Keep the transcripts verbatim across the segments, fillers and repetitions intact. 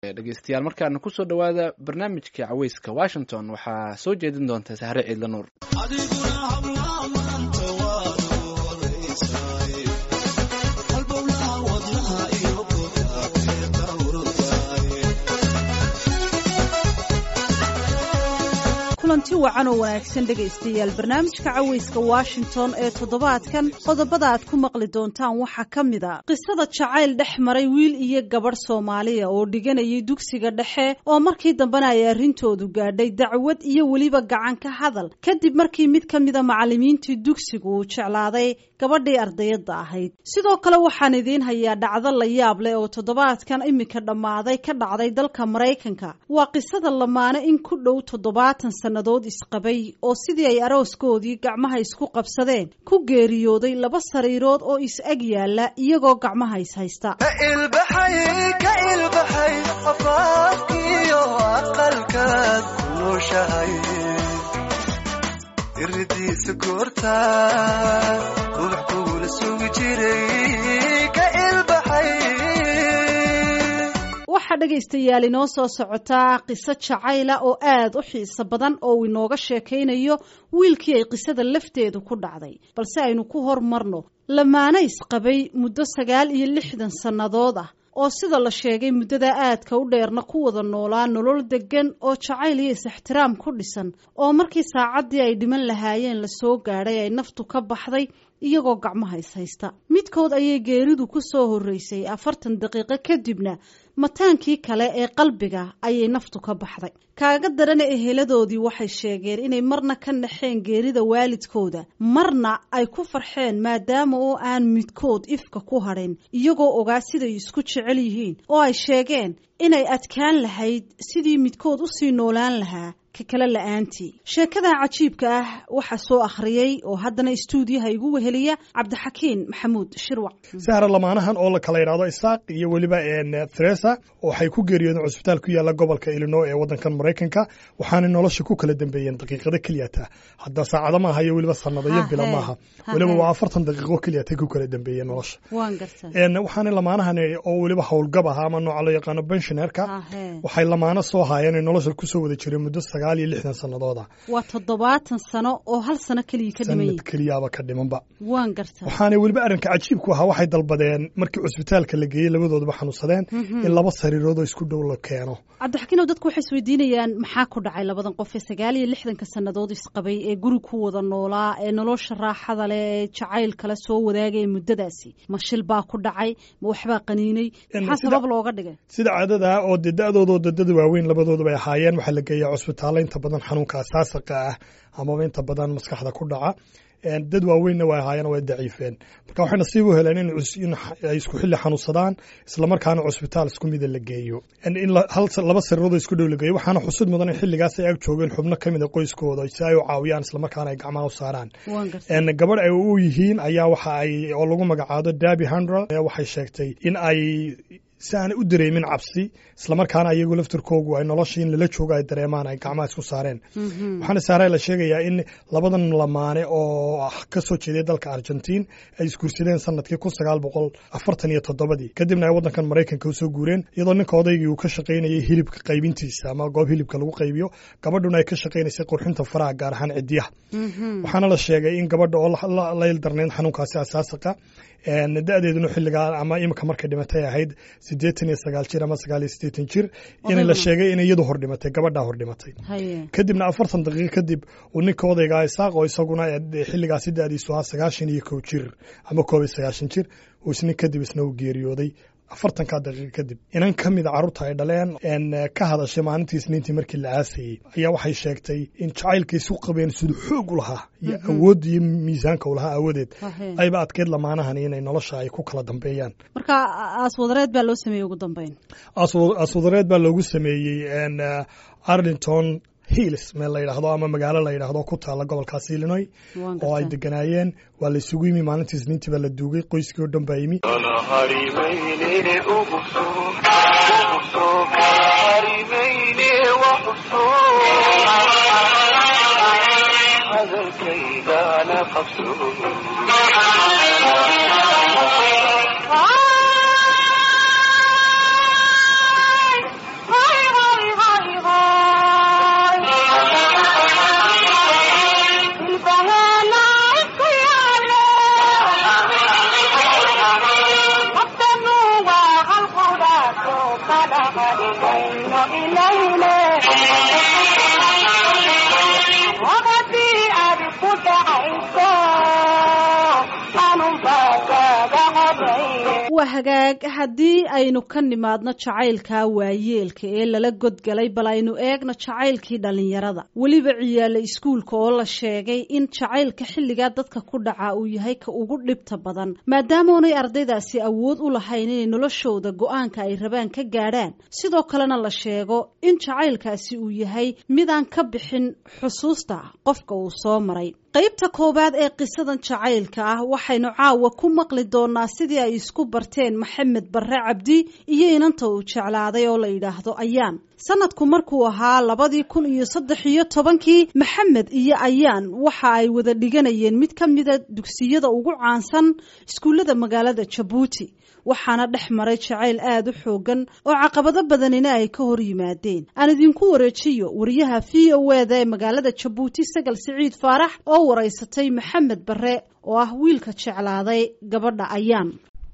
dhegeystayaal markaana ku soo dhawaada barnaamijka caweyska Washington waxaa soo jeedin doonta Sahre Ciidla Nuur. kulanti wacan oo wanaagsan dhegaystayaal barnaamijka caweyska Washington ee toddobaadkan qodobada aad ku maqli doontaan waxaa ka mid ah qisada jacayl dhex maray wiil iyo gabadh Soomaaliya oo dhiganayay dugsiga dhexe oo markii dambena ay arrintoodu gaadhay dacwad iyo weliba gacan ka hadal kadib markii mid ka mid ah macallimiintii dugsigu uu jeclaaday gabadhii ardayda ahayd. sidoo kale waxaan idiin hayaa dhacdo la yaab leh oo toddobaadkan imika dhammaaday ka dhacday dalka Mareykanka. waa qisada lamaane in ku dhow toddobaatan sanadood isqabay oo sidii ay arooskoodii gacmaha isku qabsadeen ku geeriyooday laba sariirood oo is ag yaala iyagoo gacmaha is haysta. ka ilbaxay ka ilbaxay afafkiyo aqalkaad kunoshahay irdiisa goorta ruux kula sugi jiray ka ilbaxay. waxaa dhegaystayaal inoo soo socotaa qiso jacayla oo aad u xiiso badan oo uu inooga sheekaynayo wiilkii ay qisada lafteedu ku dhacday, balse aynu ku hormarno lamaane isqabay muddo sagaal iyo lixdan sannadood ah oo sida la sheegay muddada aadka u dheerna ku wada noolaa nolol degan oo jacayl iyo is-ixtiraam ku dhisan oo markii saacaddii ay dhiman lahaayeen la soo gaadhay ay naftu ka baxday iyagoo gacmaha is haysta. midkood ayay geeridu ku soo horreysay afartan daqiiqo kadibna mataankii kale ee qalbiga ayay naftu ka baxday. kaaga darana eheladoodii waxay sheegeen inay marna ka naxeen geerida waalidkooda marna ay ku farxeen maadaama oo aan midkood ifka ku hadhin iyagoo ogaa siday isku jecel yihiin oo ay sheegeen inay adkaan lahayd sidii midkood u sii noolaan lahaa ka kala la'aantii. sheekada cajiibka ah waxa soo akhriyay oo haddana stuudiyaha igu weheliya Cabdixakiin Maxamuud Shirwac. Sahra lamaanahan oo la kala yiraahdo Isaaq iyo waliba een Theresa waxay ku geeriyoodeen cusbitaal ku yaala gobolka Illinois ee wadankan Mareykanka waxaana nolosha ku kala dambeeyeen daqiiqado kaliya hadda saacado ma hayo waliba sanadayo bila maaha waliba waa afartan daqiiqo kaliya ku kala dambeeyeen nolosha. waan gartay een waxaana lamaanahan oo waliba howlgab ah ama nooc la yaqaan pensionerka waxay lamaana soo haayeen nolosha ku soo wada jiray muddo sagaal iyo lixdan sanadooda. waa toddobaatan sano oo hal sano kaliya ka dhiman sanad kaliya ka dhimanba. waan gartay waxaana waliba arrinka cajiibku ah waxay dalbadeen markii cusbitaalka la geeyay labadoodaba xanuunsadeen in laba sariirood oo isku dhow la keeno. Cabdixakiin dadku waxay isweydiinayaan maxaa ku dhacay labadan qof ee sagaal iyo lixdan sanadood isqabay ee guri ku wada noolaa ee nolosha raaxada leh ee jacayl kala soo wadaagay muddadaasi. ma shil baa ku dhacay ma waxba qaniinay maxaa sabab looga dhigay? sida caadada oo dadadooda dadada waaweyn labadooduba ay ahaayeen waxa la geeyay cusbitaal inta badan xanuunka asaasiga ah ama inta badan maskaxda ku dhaca een dad waaweynna way ahaayeen way daciifeen marka waxay nasiib u heleen in ay isku xilli xanuunsadaan isla markaana cusbitaal isku mid la geeyo in hal laba sariirood isku dhow la geeyo waxaana xusud mudan in xilligaas ay ag joogeen xubno kamid ah qoyskooda si ay u caawiyaan isla markaana ay gacmaha u saaraan. een gabadh ay u yihiin ayaa waxa ay oo lagu magacaabo Debbie Handrell waxay sheegtay in ay si aan u dareemin cabsi isla markaana ayagu laftirkoogu ay nolosha in la joogo ay dareemaan ay gacmaha isku saareen. waxaana saaray la sheegayaa in labadan lamaane oo ka soo jeeday dalka Argentine ay isguursadeen sanadkii kun sagaal boqol afartan iyo toddoba kadibna ay wadankan Mareykanka u soo guureen iyadoo ninka odaygii uu ka shaqeynayay hilibka qaybintiisa ama goob hilibka lagu qaybiyo gabadhuna ay ka shaqeynaysay qurxinta faraha gaar ahaan cidiyaha. waxaana la sheegay in gabadha oo la ildarnayn xanuunkaasi asaasiga een da'deeduna xilliga ama imika markay dhimatay ahayd siddeetan iyo sagaal jir ama sagaal iyo siddeetan jir in la sheegay in iyadu hor dhimatay gabadha hor dhimatay. kadibna afartan daqiiqo kadib uu ninka odayga Isaaq oo isaguna xilligaasi da'diisu ah sagaashan iyo kow jir ama koob iyo sagaashan jir uu isna kadib isna u geeriyooday afartan ka daqiiqo kadib. inan kamid carruurta ay dhaleen een ka hadashay maalintii Isniintii markii la aasayay ayaa waxay sheegtay in jacaylkiisu qabeen sidoo xoog u lahaa iyo awood iyo miisaanka u lahaa awoodeed ayba adkeed lamaanahan inay nolosha ay ku kala dambeeyaan. marka aswadareed baa loo sameeyay ugu dambeyn aswadareed baa loogu sameeyay een Arlington Hills meel la yiraahdo ama magaalo la yiraahdo ku taala gobolkaas Illinois oo ay deganaayeen waa la isugu yimi maalintii Isniintii baa la duugay qoyskii oo dhan baa yimi. waa hagaag haddii aynu ka nimaadno jacaylka waayeelka ee lala godgalay bal aynu eegno jacaylkii dhallinyarada weliba ciyaala iskuulka oo la sheegay in jacaylka xilligaa dadka ku dhaca uu yahay ka ugu dhibta badan maadaamoonay ardaydaasi awood u lahayn inay noloshooda go-aanka ay rabaan ka gaadhaan sidoo kalena la sheego in jacaylkaasi uu yahay midaan ka bixin xusuusta qofka uu soo maray qaybta koowaad ee qisadan jacaylka ah waxaynu caawa ku maqli doonaa sidii ay isku barteen maxamed barre cabdi iyo inanta uu jeclaaday oo la yidhaahdo ayaan sanadku markuu ahaa labadii kun iyo saddex iyo tobankii maxamed iyo ayaan waxa ay wada dhiganayeen mid ka mida dugsiyada ugu caansan iskuullada magaalada jabuuti waxaana dhex maray jacayl aada u xoogan oo caqabado badanina ay ka hor yimaadeen aan idinku wareejiyo wariyaha v o e da ee magaalada jabuuti sagal siciid faarax oo waraysatay maxamed barre oo ah wiilka jeclaaday gabadha ayaan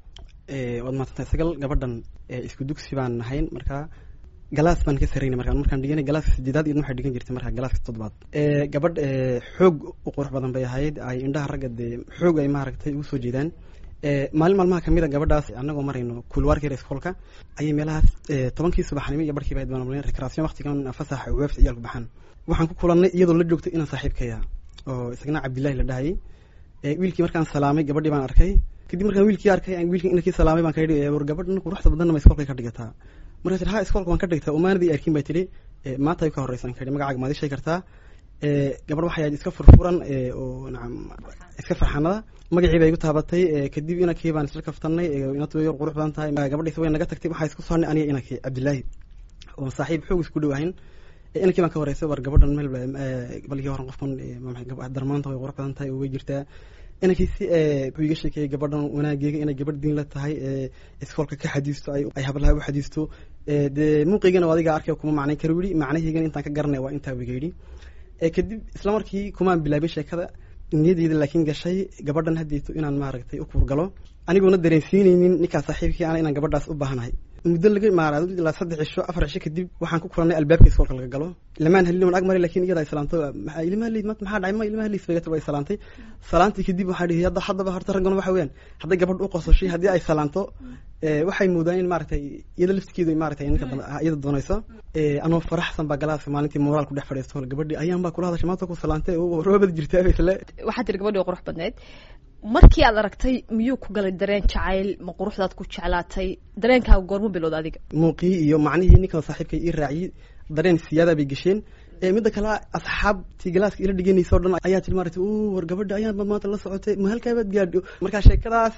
waad maadsantahay sagal gabadhan isku dugsi baan nahayn markaa galaas baan ka sarayna markaa markaan dhiganay galaaska sideedaad iyadna waxay dhigan jirtay markaa galaaska toddobaad gabadh xoog u qurux badan bay ahayd ay indhaha ragga dee xoog ay maaragtay ugu soo jeedaan maalin maalmaha kamid a gabadhaas anagoo marayno kulwaarkeeda iskoolka ayay meelahaas tobankii subaxnimo iyo barkiiba ayd baan recreation waqtigan fasax weefs ciyaalku baxaan waxaan ku kulannay iyadoo la joogtay inaan saaxiibkaya oo isagna cabdillahi la dhahayay wiilkii markaan salaamay gabadhii baan arkay kadib markaan wiilkii arkay wiilkii inakii salaamay baan ka yidhi war gabadhan quruxda badanna ma iskoolka ka dhigataa markaas tir ha iskoolka waan ka dhigtaa umaanadii arkin bay tidhi maanta ay ka horreysan ka yidhi magacaaga maad ii sheegi kartaa gabadh waxay ahayd iska furfuran oo nacam iska farxanada magacii bay igu taabatay kadib inakii baan isla kaftanay inatu way qurux badan tahay gabadhiisa way naga tagtay waxaa isku soonnay aniga inakii cabdillaahi oo saaxiib xoog isku dhow ahayn inakii baan ka horeysay war gabadhan meel balkii horan qofkan darmaanta way qurux badan tahay oo way jirtaa inakii si wuxuu iga sheekeeyey gabadhan wanaageega inay gabadh diin la tahay iskoolka ka xadiisto ay hablaha u xadiisto dee muuqiygana adiga arkay kuma macnayn karo yidhi macnaheygana intaan ka garanay waa intaa wiga yidhi kadib isla markii kumaan bilaabay sheekada niyadeyda laakiin gashay gabadhan haddiito inaan maaragtay u kuurgalo anigoona dareensiinaynin ninkaa saaxiibkii ana inaan gabadhaas u baahanahay muddo laga maara ilaa saddex cisho afar cisho kadib waxaan ku kulannay albaabka iskoolka laga galo lamaan halin waan ag maray lakin iyada ay salaanto ilmaha leyd maxaa dhacay ma ilmaha leys bay way salaantay salaantii kadib waxaa dhihi hadda haddaba horta raggan waxa weeyaan hadday gabadh u qososhay haddii ay salaanto waxay moodaan in maaragtay iyada laftigeedu maaragtay ninka iyada doonayso anoo faraxsan baa galaaska maalintii moraal ku dhex fadhiisto gabadhii ayaan baa kula hadashay maanta ku salaantay oo roobad jirtaa isle waxaa tiri gabadhii qurux badneed markii aad aragtay miyuu ku galay dareen jacayl ma quruxdaad ku jeclaatay dareenkaaga goormu bilowda adiga muuqii iyo macnihii ninkan saaxiibkay ii raaciyey dareen siyaada bay gesheen midda kale asxaabtii galaaska ila dhiganaysa o dhan ayaa tii maaragtay war gabadha ayaan bad maanta la socotay ma halkaabaad gaadho markaa sheekadaas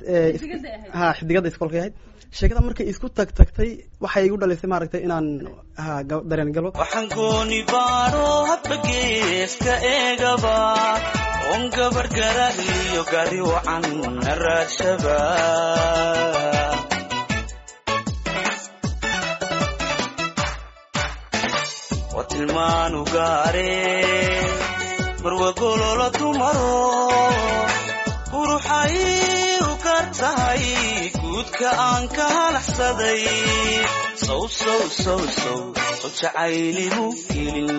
ha xidigada iskoolka ahayd sheekada markay isku tag tagtay waxay igu dhalisay maaragtay inaan ha dareen galo waxaan gooni baaro hadba geeska eegaba on gabar garaliyo gari wacan raadshaba watilmaanu gaare barwagololo dumaro quruxay u kartahay guudka aan ka halaxsaday sow sow sow sow sow jacayligu gelin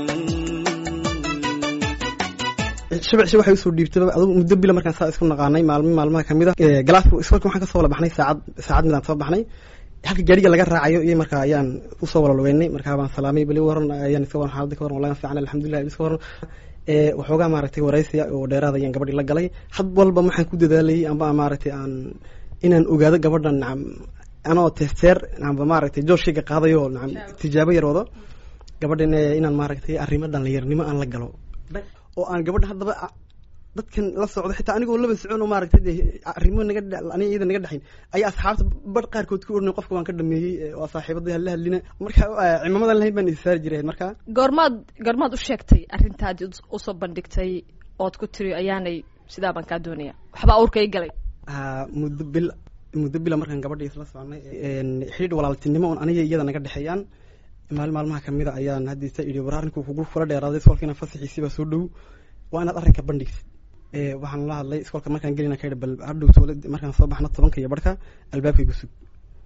shabci waxay usoo dhiibtay adigu muddo bila markaan saa isku naqaanay maalmo maalmaha kamid ah galaaska iskoolka waxaan kasoo wala baxnay saacad saacad midaan soo baxnay halka gaariga laga raacayo iyo markaa ayaan usoo wala lugeynay markaa baan salaamay bali waran ayaan iska waran xaaladda ka waran wallahi fiican alxamdulilah iska waran waxoogaa maaragtay waraysiya oo dheeraada ayaan gabadhii la galay had walba waxaan ku dadaalayay amba maaragtay aan inaan ogaado gabadhan nacam anoo testeer amba maaragtay jooshkayga qaadayo nacam tijaabo yar wado gabadhan inaan maaragtay arrimo dhallinyarnimo aan la galo oo aan gabadha haddaba dadkan la socdo xitaa anigoo laba socon oo maaragtay dee arrimo naga aniga iyada naga dhexayn ayaa asxaabta bar qaarkood ku ornay qofka waan ka dhameeyey oo saaxiibadii hala hadlina marka cimaamadan lahayn baan isaari jiray marka goormaad goormaad u sheegtay arrintaadii usoo bandhigtay ood ku tiri ayaanay sidaa baan kaa doonaya waxbaa awrka ii galay muddo bil muddo bila markaan gabadhii isla soconay xidhiidh walaaltinimo oon aniga iyada naga dhexeeyaan maalin maalmaha kamid a ayaan haddiisa idhi war arrinku kugu kula dheeraaday iskoolkiina fasaxiisii baa soo dhow waa inaad arrinka bandhigtid waxaan la hadlay iskoolka markaan gelina ka yidhi bal hadhow toole markaan soo baxno tobanka iyo barhka albaabka igu sug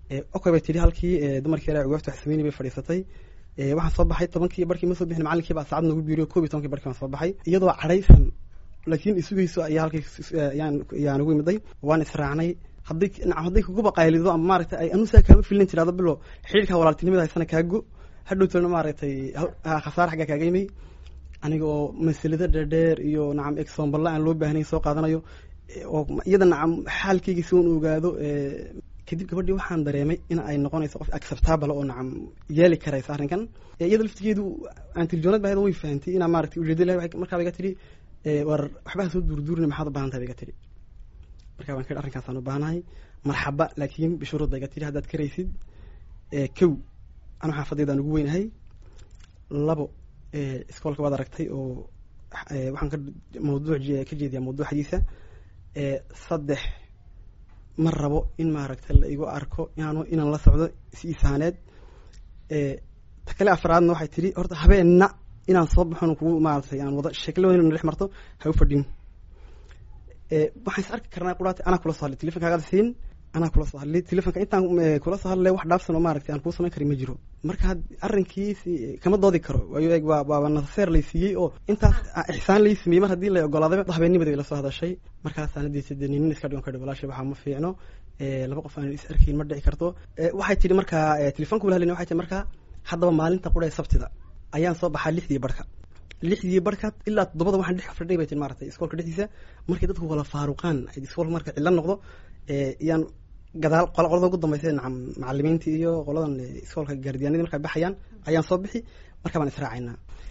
okay bay tiri halkii dumarkii yar ugaafta wax sameeyay bay fadhiisatay waxaan soo baxay tobankii barkii ma soo bixin macallinkii baa saacad nagu biiriyo koob iyo tobankii barkii waan soo baxay iyadoo cadhaysan laakiin isugayso ayaa halkii yaan yaan ugu imiday waan israacnay haddii haddii kugu baqaylido ama maaragtay ay anuusaa kaama filin tiraado bilo xiriirka walaaltinimada haysana kaago hadhowtana maaragtay khasaar xagga kaaga yimay aniga oo masalada dheer iyo nacam example aan loo baahnayn soo qaadanayo oo iyada nacam xaalkayga si uu ogaado kadib gabadhii waxaan dareemay in ay noqonayso qof acceptable oo nacam yeeli karaysa arrinkan iyada laftigeedu aan tiljoonad baahida way fahantay inaan maaragtay ujeedo lahay markaa iga tiri war waxbaa soo durduurina maxaad u baahan tahay iga tiri markaa waan kidhi arrinkaasaan u baahanahay marxaba laakiin bishuruud ba iga tiri haddaad karaysid kow anu xaafadeydaan ugu weynahay labo iskoolka waad aragtay oo waxaan ka mawduuc ka jeediyaa mawduucdiisa saddex ma rabo in maaragtay la igu arko inaanu inaan la socdo si isaaneed ta kale afraadna waxay tiri horta habeenna inaan soo baxon kugu maaragtay aan wada sheeklo weyn dhex marto ha u fadhin waxaan is arki karnaa quraati anaa kula soo hadlay telefonkaaga siin anaa kula soo hadlay telefonka intaan kula soo hadlay wax dhaafsan oo maaragtay aan kuu samayn karin ma jiro marka arrinkiisi kama doodi karo waayo eeg waa waa naseer lay siiyey oo intaas ixsaan lay sameeyey mar haddii la ogolaaday habeenimada la soo hadashay markaasaan diiday nin iska dhigan ka dhigo walaashay waxaa ma fiicno laba qof aan is arkayn ma dhici karto waxay tiri markaa telefonka wala hadlayna waxay tiri markaa haddaba maalinta qura ee sabtida ayaan soo baxaa lixdii barka lixdii barka ilaa toddobada waxaan dhex fadhiday bay tiri maaragtay iskoolka dhexdiisa markay dadku wala faaruqaan ay iskoolka marka cilla noqdo yaan gadaal qola qolada ugu dambeysay nacam macallimiinta iyo qoladan iskoolka gaardiyaanada markay baxayaan ayaan soo bixi markaa baan israacaynaa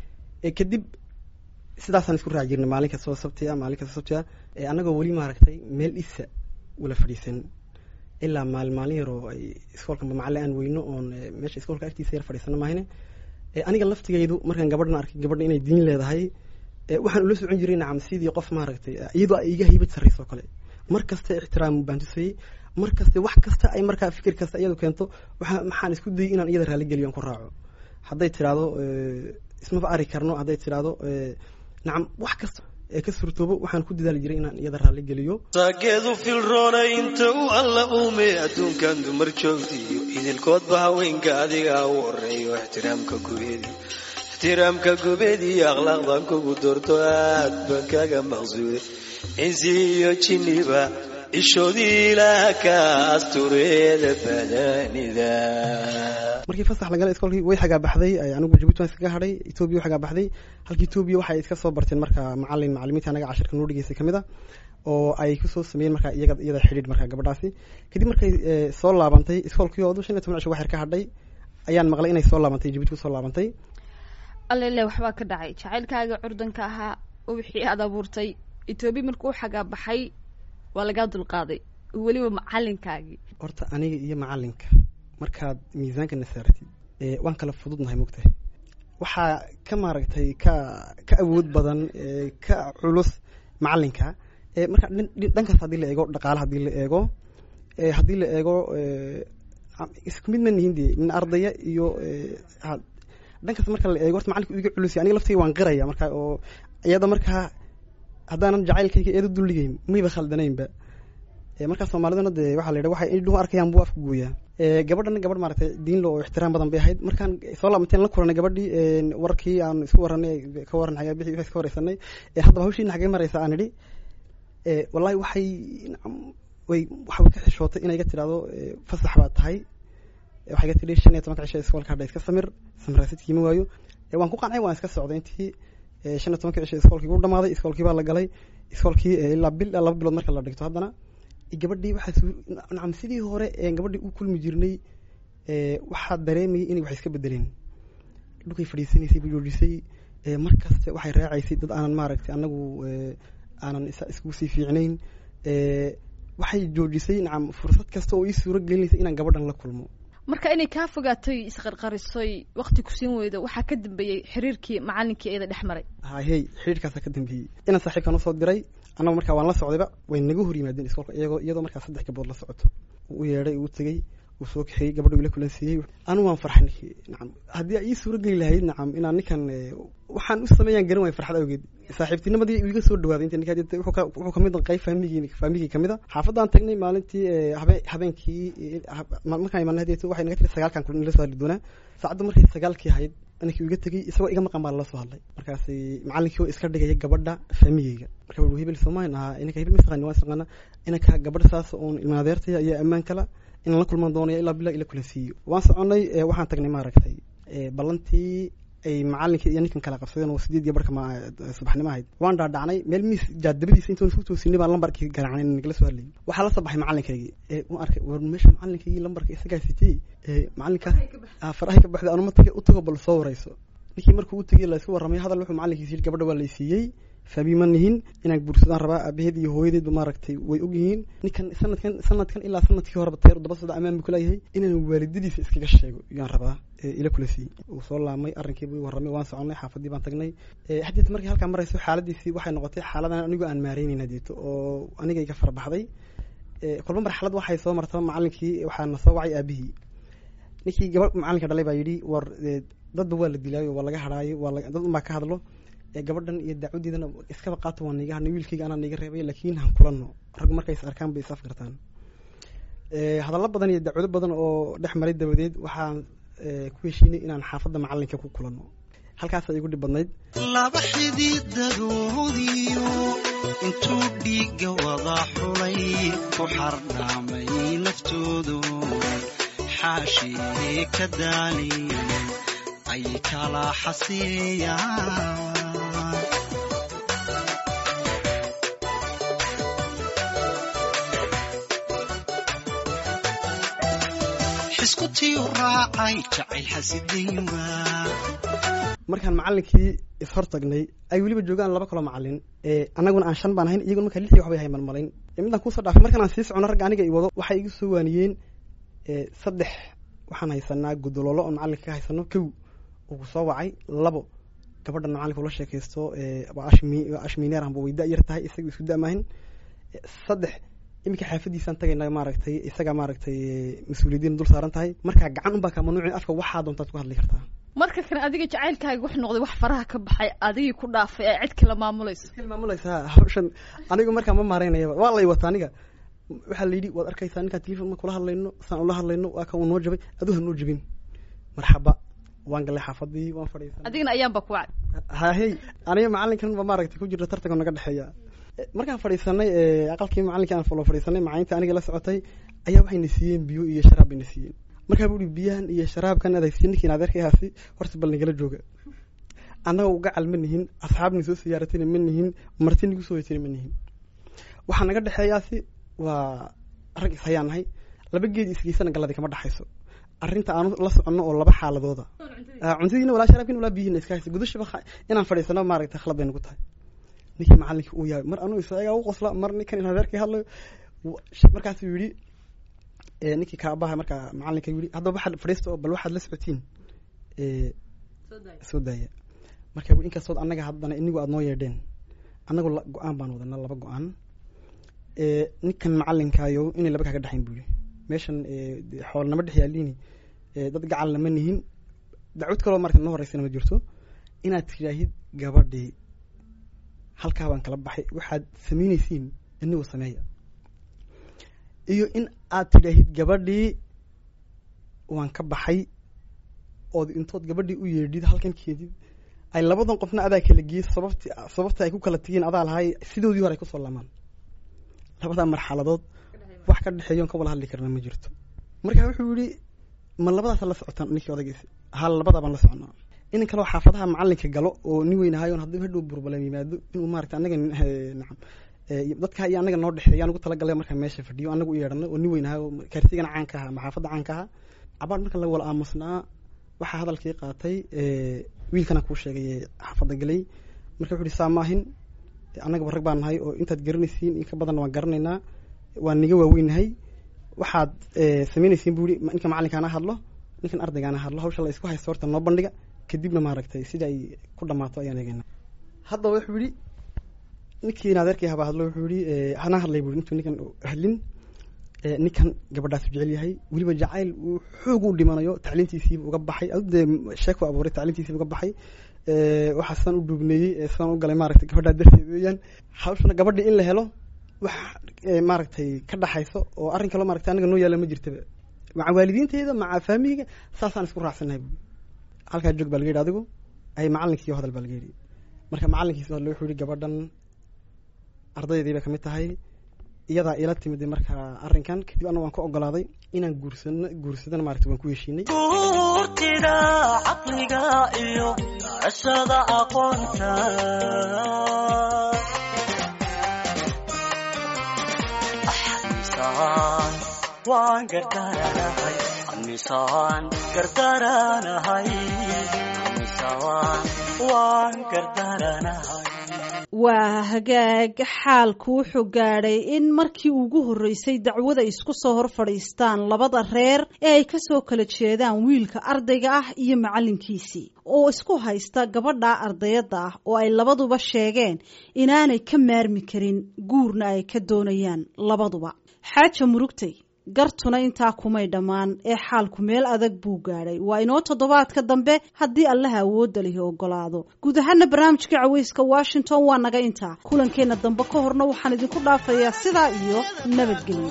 kadib sidaasaan isku raaci jirnay maalinka soo sabtiya maalinka soo sabtiya annagoo weli maaragtay meel isa wala fadhiisan ilaa maal maalin yaroo ay iskoolka macallin aan weyno oon meesha iskoolka agtiisa yar fadhiisano maahine aniga laftigaydu markaan gabadhan arkay gabadha inay diin leedahay waxaan ula socon jiray nacam sidii qof maaragtay iyadoo ay iga haybad sarreyso kale mar kasta ixtiraam baan tusayey mar kasta wax kasta ay markaa fikir kasta iyadu keento waxa maxaan isku dayay inaan iyada raali geliyo aan ku raaco hadday tiraahdo ismaba ari karno hadday tiraahdo nacam wax kasta ee ka surtoobo waxaan ku dadaali jiray inaan iyada raali geliyo taageedu filroona inta uu alla uume adduunkan dumar joogtiyo idilkoodba haweenka adiga u horeeyo ixtiraamka gubeedi ixtiraamka gubeedi iyo akhlaaqdan kugu doorto aad baan kaga maqsuude insi iyo jiniba ishoodii ilaaha ka astureeda badanida markii fasax la galay iskoolkii way xagaa baxday anigu Djibouti waan iskaga hadhay Ethiopia xagaa baxday halkii Ethiopia waxay iska soo barteen marka macallin macallimiinta anaga cashirka noo dhigeysay kamid ah oo ay ku soo sameeyeen marka iyaga iyada xiriir marka gabadhaasi kadib markay soo laabantay iskoolkii oo shan iyo toban cisho wax yar ka hadhay ayaan maqlay inay soo laabantay Djibouti ku soo laabantay alle waxba ka dhacay jacaylkaaga curdanka ahaa oo wixii aad abuurtay Ethiopia markuu xagaa baxay waa laga dulqaaday waliba macallinkaagii horta aniga iyo macallinka markaad miisaanka nasaartid ee waan kala fududnahay mugtahay waxaa ka maaragtay ka ka awood badan ee ka culus macallinka ee marka dhankaas haddii la eego dhaqaalaha haddii la eego ee haddii la eego isku mid ma nihin dee nin ardaya iyo dhankaas marka la eego horta macallinka iga culus aniga laftayga waan qiraya marka oo iyada markaa haddaanan jacaylkayga eedu dulligayn mayba khaldanaynba markaa soomaaliduna dee waxaa la yidhaha waxay indhuhu arkayaan buu afku gooyaa gabadhan gabadh maaragtay diin lo oo ixtiraam badan bay ahayd markaan soo laabanteen la kulanay gabadhii warkii aan isku warranay ka warran xagaa bixi iska wareysanay haddaba hawshiina xagee maraysa aan idhi wallahi waxay way waxay ka xishootay inay ga tidhaahdo fasax baad tahay waxay ga tidhi shan iyo tobanka cisho iskoolka hadha iska samir samraasidkii ma waayo waan ku qancay waan iska socday intii shan iyo tobanka cisho iskoolkii u dhamaaday iskoolkii baa la galay iskoolkii ilaa bil laba bilood marka la dhigto haddana gabadhii waxaa nacam sidii hore ee gabadhii u kulmi jirnay waxaa dareemayay inay wax iska bedeleen dhulkay fadhiisanaysay bay joojisay mar kasta waxay raacaysay dad aanan maaragtay anagu aanan iskugu sii fiicnayn waxay joojisay nacam fursad kasta oo ii suuro gelinaysay inaan gabadhan la kulmo marka inay kaa fogaatay isqarqarisoy waqti ku siin weydo waxaa ka dambeeyey xiriirkii macallinkii iyada dhex maray hayey xiriirkaasaa ka dambeeyey inaan saaxiibkan usoo diray annaga markaa waan la socdayba way naga hor yimaadeen iskoolka iyagoo iyadoo markaa saddex gabood la socoto uu yeedhay uu tegey uu soo kaxeeyey gabadha ila kulansiiyey anu waan farxay nacam haddii ii suuro geli lahayd nacam inaan ninkan waxaan u sameeyaan garan waay farxad awgeed saaxiibtinimadii iga soo dhawaaday inta ninka wuxuu kamid ah qayb faamigii faamigii kamid ah xaafadaan tagnay maalintii habeenkii markaan imaanay hadeeto waxay naga tiri sagaalkan kun la soo hadli doonaa saacadda markay sagaalkii ahayd aninkii iga tegey isagoo iga maqan baa lala soo hadlay markaasi macalinkii oo iska dhigaya gabadha faamigeyga marka wuxuu hebel Soomaali ah inaka hebel misqaan waa saqana inaka gabadha saas oo ilmaadeertay ayaa ammaan kala in la kulman doonayo ilaa bilaa ila kula siiyo waan soconay waxaan tagnay maaragtay ballantii ay macallinkii iyo ninkan kala qabsadeen oo sideed barka ma subaxnimo ahayd waan dhaadhacnay meel miis jaadabadiisa intuu isku toosinay baan lambarkii garaacnay nagala soo hadlay waxaa la sabaxay macalinkaygii ee uu arkay war meesha macalinkaygii lambarka isagaa sitay ee macalinka farahay ka baxday anuma tagay u tago bal soo warayso ninkii markuu u tagay la isku waramay hadal wuxuu macalinkiisa gabadha waa la siiyay fabiimanihin inaan guursadaan rabaa abaheed iyo hooyadeed maaragtay way og yihiin ninkan sanadkan sanadkan ilaa sanadkii horeba teer daba sida amaan ku leeyahay inaan waalidadiisa iskaga sheego yaan rabaa ila kula sii uu soo laamay arrinkii buu waramay waan soconay xaafadii baan tagnay hadii markii halka marayso xaaladiisii waxay noqotay xaaladan anigu aan maareynayna deeto oo aniga iga farbaxday kulma marxalad waxay soo martay macallinkii waxaa na soo wacay aabihii ninkii gabadh macalinka dhalay baa yidhi war dad waa la dilaayo waa laga hadhaayo waa dad uma ka hadlo gabadhan iyo dacwadeedana iskaba qaato waan niga hadnay wiilkayga anaa niga reebay laakiin han kulano rag markay is arkaan bay isaf gartaan hadallo badan iyo dacwado badan oo dhex maray dabadeed waxaan ku heshiinay inaan xaafadda macalinka ku kulano halkaas ay igu dhib badnayd laba xididadoodiyo intuu dhiiga wada xulay ku xardhaamay naftoodu xaashii ka daali ay kala xasiyaan markaan macallinkii is hortagnay ay weliba joogaan laba kalo macallin annaguna aan shan baan ahayn iyaguna markaa lixdii waxbay hay malmalayn midaan kuusoo dhaafay markaan aan sii socono ragga aniga i wado waxay igu soo waaniyeen saddex waxaan haysanaa gudoloolo oo macallinka ka haysano kow uu soo wacay labo gabadhan macallinka ula sheekaysto waa ashmineer anba way da' yar tahay isaga isku da'maahin saddex iminka xaafadiisaan tagaynaa maaragtay isagaa maaragtay mas-uuliyadiina dul saaran tahay markaa gacan unbaa kaa mamnuucin afka waxaa doontaad ku hadli kartaa marka kan adiga jacaylkaaga wax noqday wax faraha ka baxay adigii ku dhaafay ee cid kala maamulayso kala maamulaysa hawshan anigu markaa ma maareynayaba waa lay wata aniga waxaa la yidhi waad arkaysaa ninkaan telefon ma kula hadlayno saan ula hadlayno waa kan uu noo jabay aduu ha noo jabin marxaba waan galay xaafadii waan fadhiisanay adigana ayaanba ku wacay hahey aniga macalinkan ba maaragtay ku jirta tartanka naga dhexeeya markaan fadhiisanay aqalkii macalinka aan folo fadhiisanay macalinta aniga la socotay ayaa waxayna siiyeen biyo iyo sharaab bayna siiyeen markaa buu biyahan iyo sharaabkan adeegsiin ninkii adeerkay haasi horta bal nagala jooga annaga uga calma nihin asxaabni soo siyaaratayna ma nihin marti nigu soo weytayna ma nihin waxaa naga dhexeeyaasi waa rag is hayaan nahay laba geed isgeysana galladi kama dhaxayso arrinta aanu la soconno oo laba xaaladooda cuntadiina walaa sharaabkiina walaa biyihiina iska haysa gudashaba inaan fadhiisano maaragtay khalad bay nagu tahay ninkii macallinkii uu yahay mar anuu isaga u qosla mar ninkan in adeerkay hadlayo markaasuu yidhi ninkii kaabaha markaa macalinka yidhi haddaba waxaad fadhiista oo bal waxaad la socotiin soo daaya marka inkastood annaga haddana inigu aad noo yeedheen annagu go-aan baan wadanaa laba go-aan ninkan macalinkaayo inay laba kaaga dhexayn buu yidhi meeshan xoolnama dhex yaaliini dad gacal lama nihin dacwad kaloo marka noo horeysana ma jirto inaad tidhaahid gabadhii halkaa baan kala baxay waxaad samaynaysiin inigu sameeya iyo in aad tidhaahid gabadhii waan ka baxay ood intood gabadhii u yeedhid halkan keedid ay labadan qofna adaa kala geeyey sababti sababta ay ku kala tegeen adaa lahay sidoodii hore ay kusoo laamaan labadaa marxaladood wax ka dhexeeyoon ka wala hadli karna ma jirto markaa wuxuu yihi ma labadaas la socotaan ninkii odaygiisi hal labadaa baan la soconaa inan kaloo xaafadaha macalinka galo oo nin weynahaayoon haddii hadhow burbalan yimaado inuu maarata anaga nacam dadkaa iyo anaga noo dhexeeya anugu talagalay markaa meesha fadhiyo anagu u yeedhanay oo nin weynahaayo kaartigana caanka aha ama xaafadda caanka aha cabaar marka la wala aamusnaa waxaa hadalkii qaatay wiilkana kuu sheegay xaafadda galay marka wuxu uhi saa maahin annagaba rag baan nahay oo intaad garanaysiin in ka badanna waan garanaynaa waan niga waaweynahay waxaad samaynaysiin buu yihi ninka macalinkaana hadlo ninkan ardaygaana hadlo hawsha la isku haysto horta noo bandhiga kadibna maaragtay sida ay ku dhammaato ayaan eegayna haddaba wuxuu yihi ninkii adeerkii habaa hadlo wuxuu yihi hana hadlay buu intuu ninkan hadlin ninkan gabadhaas jecel yahay weliba jacayl uu xoog u dhimanayo tacliintiisii uga baxay adde sheeko abuuray tacliintiisii uga baxay waxa san u dubneeyay san u galay maaragtay gabadha darteed weeyaan hawshana gabadha in la helo wax maaragtay ka dhaxayso oo arrin kale maaragtay aniga noo yaala ma jirtaba maca waalidiinteeda maca faamiga saasaan isku raacsanahay halkaa joog baa laga yidhi adigu ay macallinkii hadal baa laga yidhi marka macallinkiisa hadal wuxuu yidhi gabadhan ardaydii bay kamid tahay iyadaa ila timid marka arrinkan kadib ana waan ku ogolaaday inaan guursano guursadana maaragtay waan ku heshiinay guurtida caqliga iyo ashada aqoonta ahsan waan gardaranahay amisaan gardaranahay amisaan waan gardaranahay waa hagaag xaalku wuxuu gaadhay in markii ugu horreysay dacwada isku soo hor fadhiistaan labada reer ee ay ka soo kala jeedaan wiilka ardayga ah iyo macallinkiisii oo isku haysta gabadha ardayadda ah oo ay labaduba sheegeen inaanay ka maarmi karin guurna ay ka doonayaan labaduba xaaja murugtay gartuna intaa kumay dhammaan ee xaalku meel adag buu gaadhay waa inoo toddobaadka dambe haddii allaha awoodda lihi ogolaado guud ahaana barnaamijka caweyska washington waa naga intaa kulankeenna dambe ka horna waxaan idinku dhaafayaa sidaa iyo nabadgelyo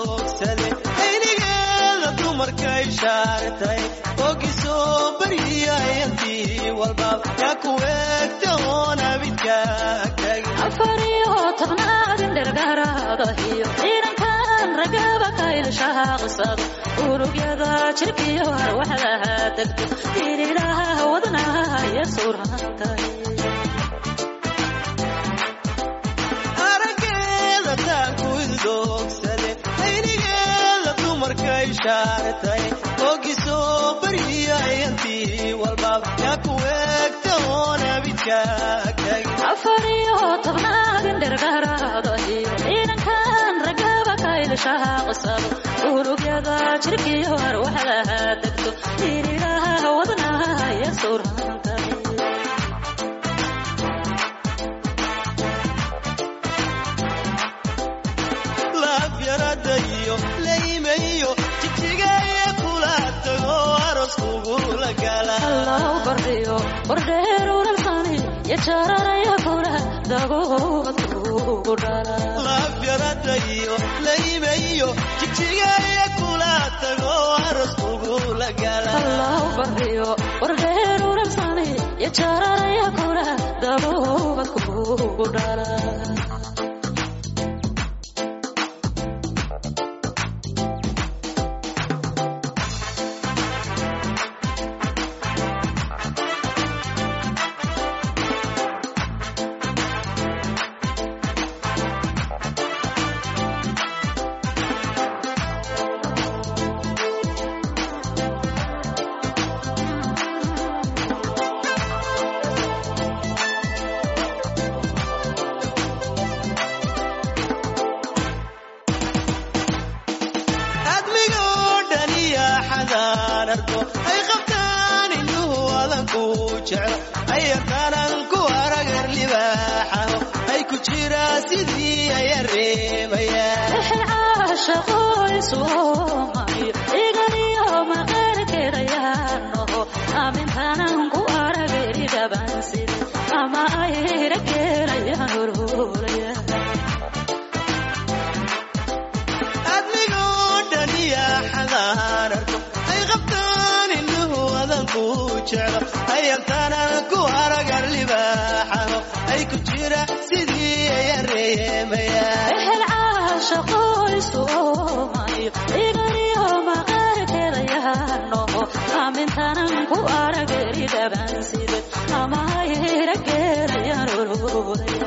dumarkay shaartay ogisoo baryayantii walba ka kuweegta oonabidka afariyo tobnaadin dhergaaraadahiyo ciidankan ragaba kaylshaaqsado urugyada jirkiyo harwaxdaha degto inilaha wadnaha iyo suurhantay arageeda taanku idoogsade aynigeeda dumarkay shaartay ogisoo baryayantii walba ka kuweegta oonabidka afariyo tobnaadin dhergaaraadahiyo ciidankan ragaba kaylshaaqsado urugyada jirkiyo harwaxdaha degto inilaha wadnaha iyo suurhantay laafyaradayo laymayo jigjigaye kula tago aroskugula gala allahu bardiyo bordheeruralsani yajararaya kula dagoobadkugu dhala laafyaradayo laymayo jigjigaye kula tago aroskugula gala allahu bardiyo bordheeruralsani yajararaya kula dagoobadkugu dhala ay qabtaan inuu alanku jecel ay yaqaanaan ku aragar libaaxaho ay ku jiraa sidii ay reebayaan caashaqoysumayo iganiyo maqaarkeedayaanoho amintanan ku arageri dhabansid ama ay rageerayaan ururaya admigoo dhaniya xadaan arko ay qabtaan inuu adanku jeclo ay yaqaanaan ku aragar libaaxaho ay ku jira sidii ay reebayaan ehel caashaqoysumayo iganiyo maqaarkeedayaanoho amintanan ku arageri dhabansid ama ay rageerayaan ururaya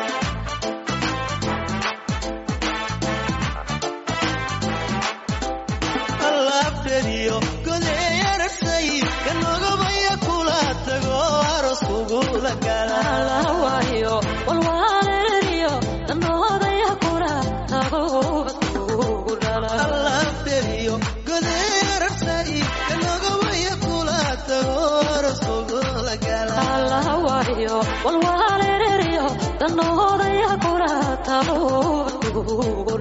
godeeyarasay kanogabaya kula tago aroskugula gala waayo walwaaleriyo danoodaya kula tago badkugu dhala alafteriyo godeeyarasay kanogabaya kula tago aroskugula gala waayo walwaaleriyo danoodaya kula tago badkugu